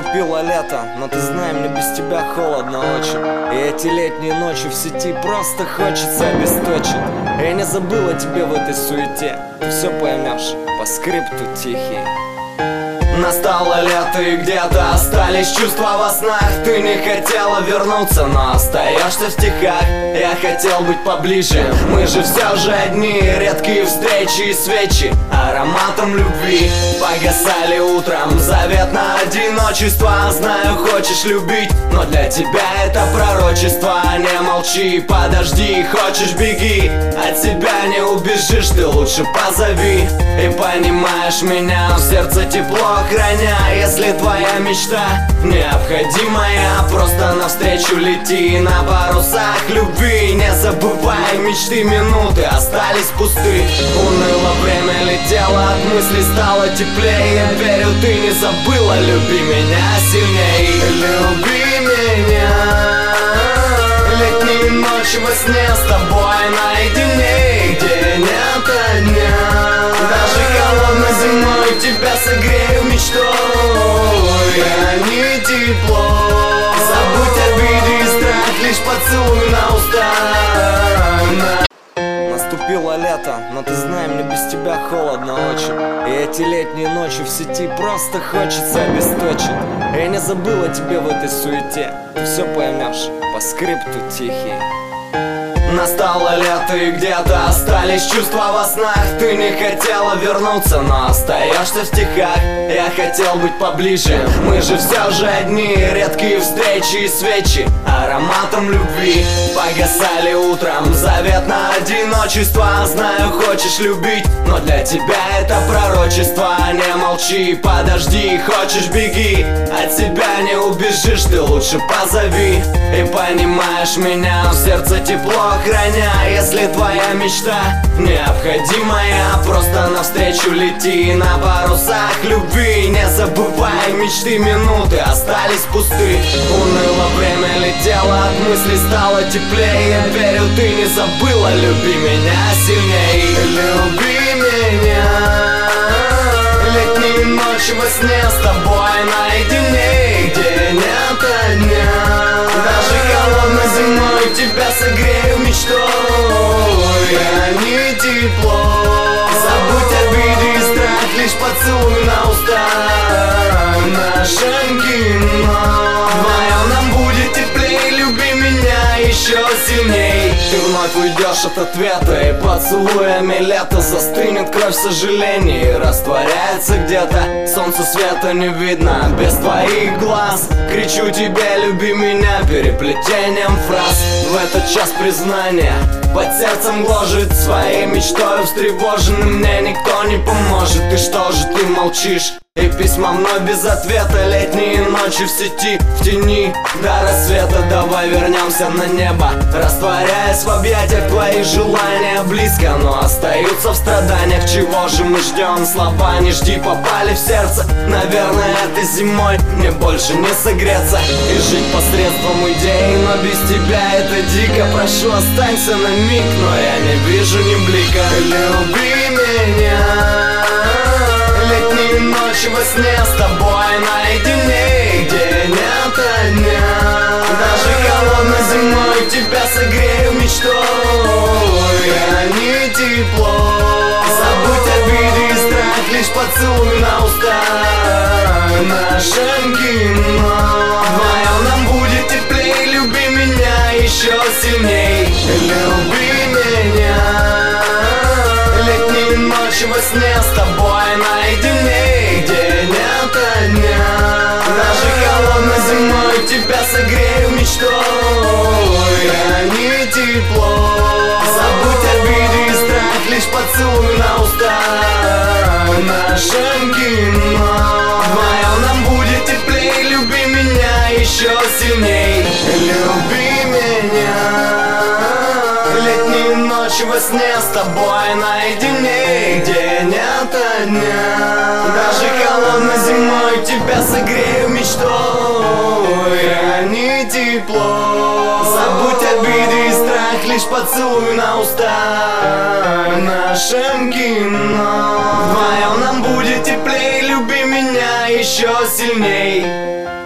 Наступило лето, но ты знай, мне без тебя холодно очень. И эти летние ночи в сети просто хочется обесточить. Я не забыл о тебе в этой суете, ты все поймешь по скрипту тихий. Настало лето и где-то остались чувства во снах. Ты не хотела вернуться, но остаешься в стихах. Я хотел быть поближе, мы же все же одни. Редкие встречи и свечи ароматом любви погасали утром. Завет на одиночество, знаю, хочешь любить, но для тебя это пророчество. Не молчи, подожди, хочешь беги, от себя не убежишь, ты лучше позови. И понимаешь меня, в сердце тепло храня. Если твоя мечта необходимая, просто навстречу лети на парусах любви. Не забывай, мечты минуты остались пусты. Уныло время летело, от мыслей стало теплее. Я верю, ты не забыла, люби меня сильней. Люби меня. Летние ночи во сне с тобой наедине, где нет дня. Даже холодной зимой тебя согрею мечтой, а не тепло. Забудь обиды и страх, лишь поцелуй на уста. Наступило лето, но ты знай, мне без тебя холодно очень. И эти летние ночи в сети просто хочется обесточить. Я не забыл о тебе в этой суете, ты все поймешь по скрипту тихий. Настало лето и где-то остались чувства во снах. Ты не хотела вернуться, но остаешься в стихах. Я хотел быть поближе, мы же все же одни. Редкие встречи и свечи ароматом любви погасали утром. Завет на одиночество, знаю, хочешь любить, но для тебя это пророчество. Не молчи, подожди, хочешь беги, от себя не убежишь, ты лучше позови. И понимаешь меня, в сердце тепло храня. Если твоя мечта необходимая, просто навстречу лети на парусах любви. Не забывай, мечты минуты остались пусты. Уныло время летело, от мыслей стало теплее. Я верю, ты не забыла, люби меня сильней. Люби меня. Летние ночи во сне с тобой наедине, где нет дня. Даже холодной зимой тебя согрею мечтой, а не тепло. Забудь обиды и страх, лишь поцелуй на уста. Нашем кино вдвоем нам будет теплее, люби меня еще сильней. Ты вновь уйдешь от ответа, и поцелуями лето застынет кровь сожалений. Растворяется где-то, солнцу света не видно без твоих глаз. Кричу тебе, люби меня переплетением фраз. В этот час признания под сердцем гложет, своей мечтой встревоженным мне никто не поможет. И что же ты молчишь? И письма мной без ответа, летние ночи в сети, в тени до рассвета. Давай вернемся на небо, растворяясь в объятиях. Твои желания близко, но остаются в страданиях. Чего же мы ждем? Слова не жди попали в сердце. Наверное, этой зимой мне больше не согреться и жить посредством идей, но без тебя это дико. Прошу, останься на миг, но я не вижу ни блика. Люби меня. Летние ночи во сне с тобой наедине, где нет дня. Даже холодной зимой тебя согрею мечтой, а не тепло. Забудь обиды и страх, лишь поцелуй на уста. Нашем кино вдвоем нам будет теплее, люби меня еще сильней. Люби меня. Летние ночи во сне с тобой наедине, где нет дня. Даже холодной зимой тебя согрею мечтой, а не тепло. Забудь обиды и страх, лишь поцелуй на уста. Нашем кино вдвоем нам будет теплее, люби меня еще сильней. Люби меня. Летние ночи во сне с тобой наедине, где нет дня. Даже холодной зимой тебя согрею мечтой, а не тепло. Забудь обиды и страх, лишь поцелуй на уста. Нашем кино вдвоем нам будет теплее, люби меня еще сильней.